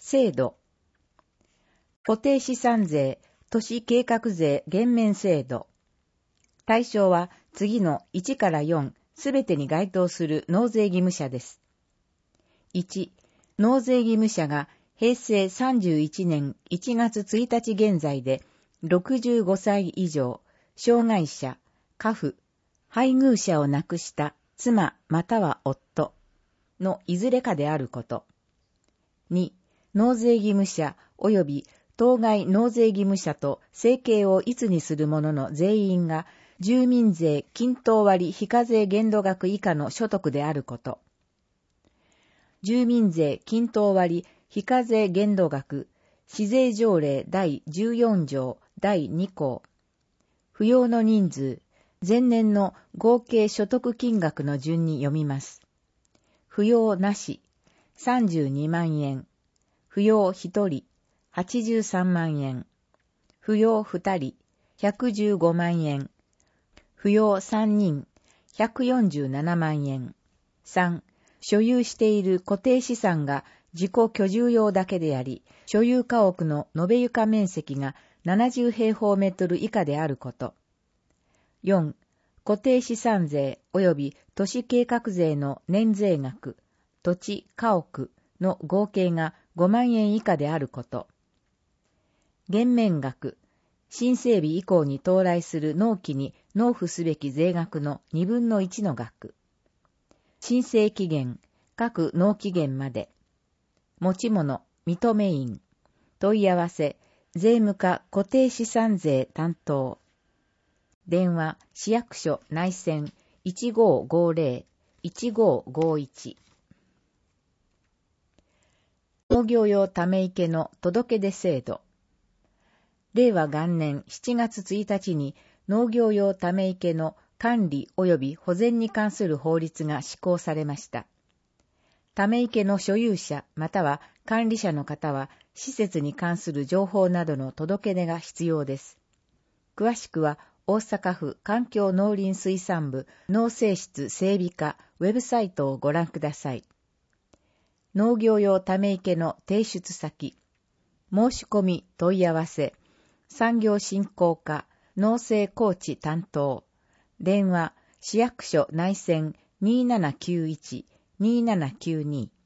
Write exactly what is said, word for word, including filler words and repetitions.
制度。固定資産税、都市計画税減免制度。対象は次のいちからよんすべてに該当する納税義務者です。いち、納税義務者が平成さんじゅういちねんいちがつついたち現在でろくじゅうごさい以上、障害者、家父、配偶者を亡くした妻または夫のいずれかであること。に、納税義務者及び当該納税義務者と生計をいつにする者の全員が住民税均等割非課税限度額以下の所得であること。住民税均等割非課税限度額、市税条例だいじゅうよんじょうだいにこう。扶養の人数、前年の合計所得金額の順に読みます。扶養なし、さんじゅうにまんえん。扶養ひとり、はちじゅうさんまんえん。扶養ふたり、ひゃくじゅうごまんえん。扶養さんにん、ひゃくよんじゅうななまんえん。さん、所有している固定資産が自己居住用だけであり、所有家屋の延べ床面積がななじゅうへいほうメートル以下であること。よん、固定資産税及び都市計画税の年税額、土地、家屋の合計がごまんえん以下であること。減免額、申請日以降に到来する納期に納付すべき税額のにぶんのいちの額。申請期限、各納期限まで。持ち物、認め印。問い合わせ、税務課固定資産税担当。電話、市役所内線 いちごーごーぜろーいちごーごーいち。農業用ため池の届け出制度。れいわがんねんしちがつついたちに農業用ため池の管理及び保全に関する法律が施行されました。ため池の所有者または管理者の方は施設に関する情報などの届け出が必要です。詳しくは大阪府環境農林水産部農政室整備課ウェブサイトをご覧ください。農業用ため池の提出先、申し込み問い合わせ、産業振興課農政高知担当、電話市役所内線 にーななきゅういち にーななきゅうに